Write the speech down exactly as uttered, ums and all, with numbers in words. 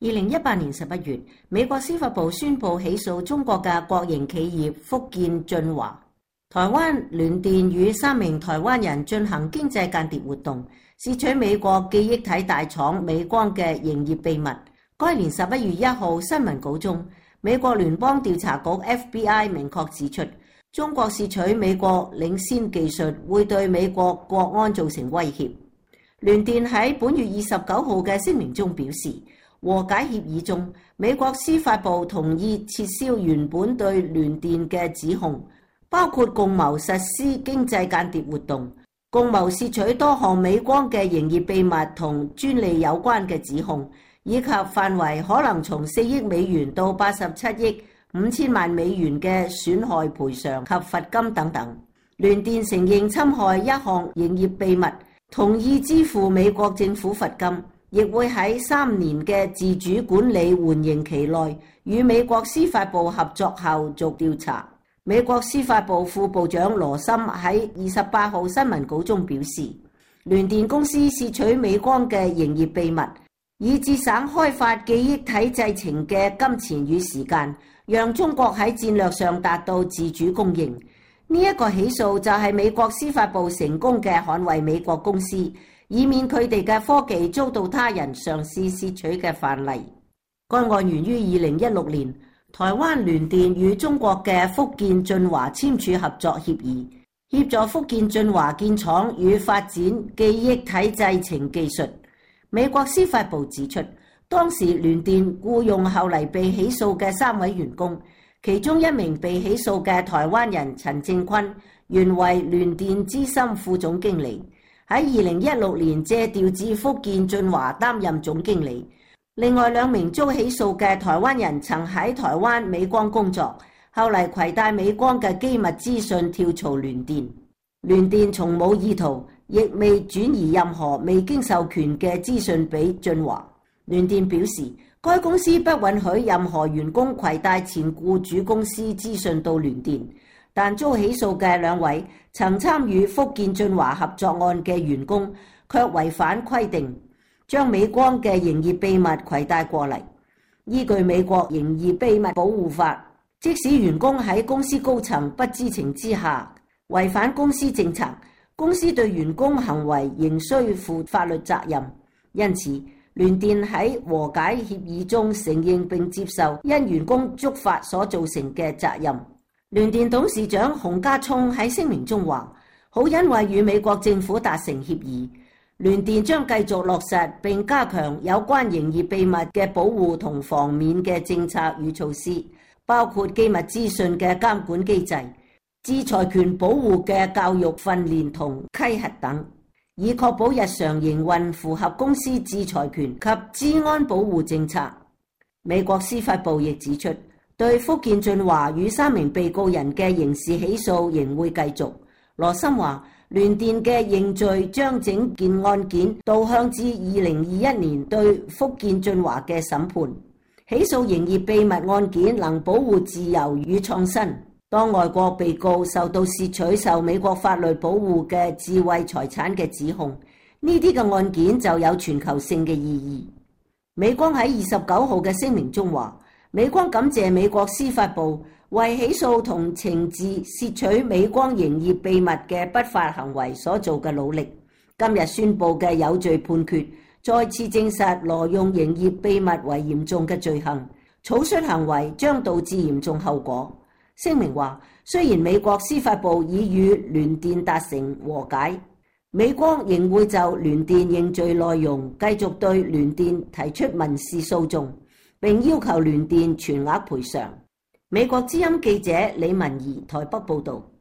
二零一八年十一月，美國司法部宣布起訴中國嘅國營企業福建晉華。台灣聯電與三名台灣人進行經濟間諜活動，竊取美國記憶體大廠美光嘅營業秘密。該年十一月一號新聞稿中，美國聯邦調查局 F B I 明確指出，中國竊取美國領先技術會對美國國安造成威脅。聯電喺本月二十九號嘅聲明中表示，和解協議中，美國司法部同意撤銷原本對聯電嘅指控，包括共謀實施經濟間諜活動、共謀竊取多項美光嘅營業秘密同專利有關嘅指控，以及範圍可能從四億美元到八十七億五千萬美元嘅損害賠償及罰金等等。聯電承認侵害一項營業秘密，同意支付美國政府罰金，亦會喺三年嘅自主管理緩刑期內與美國司法部合作後續調查。美國司法部副部長羅森喺二十八號新聞稿中表示，聯電公司竊取美光嘅營業秘密，以節省開發記憶體製程嘅金錢與時間，讓中國喺戰略上達到自主供應。呢、這、一個起訴就係美國司法部成功嘅捍衛美國公司，以免佢哋嘅科技遭到他人嘗試竊取嘅範例。該案源於二零一六年，台灣聯電與中國嘅福建晉華簽署合作協議，協助福建晉華建廠與發展記憶體製程技術。美國司法部指出，當時聯電僱用後嚟被起訴嘅三位員工，其中一名被起訴嘅台灣人陳正坤，原為聯電資深副總經理。喺二零一六年借調至福建晉華擔任總經理。另外兩名遭起訴嘅台灣人曾喺台灣美光工作，後嚟攜帶美光嘅機密資訊跳槽聯電。聯電從冇意圖，亦未轉移任何未經授權嘅資訊俾晉華。聯電表示，該公司不允許任何員工攜帶前僱主公司資訊到聯電。但遭起訴嘅兩位曾參與福建晉華合作案嘅員工，卻違反規定，將美光嘅營業秘密攜帶過嚟。依據美國營業秘密保護法，即使員工喺公司高層不知情之下違反公司政策，公司對員工行為仍需負法律責任。因此，聯電喺和解協議中承認並接受因員工觸法所造成嘅責任。聯電董事長洪家聰喺聲明中話，好欣慰與美國政府達成協議，聯電將繼續落實並加強有關營業秘密嘅保護同防免嘅政策與措施，包括機密資訊嘅監管機制、知財權保護嘅教育訓練同稽核等，以確保日常營運符合公司知財權及資安保護政策。美國司法部亦指出，對福建晉華與三名被告人嘅刑事起訴仍會繼續。羅森話，聯電嘅認罪將整件案件導向至二零二一年對福建晉華嘅審判。起訴營業秘密案件能保護自由與創新。當外國被告受到竊取受美國法律保護嘅智慧財產嘅指控，呢啲嘅案件就有全球性嘅意義。美光喺二十九號嘅聲明中話，美光感謝美國司法部為起訴同懲治竊取美光營業秘密嘅不法行為所做嘅努力。今日宣布嘅有罪判決，再次證實挪用營業秘密為嚴重嘅罪行，草率行為將導致嚴重後果。聲明話，雖然美國司法部已與聯電達成和解，美光仍會就聯電認罪內容繼續對聯電提出民事訴訟，並要求聯電全額賠償。美國之音記者李文儀台北報導。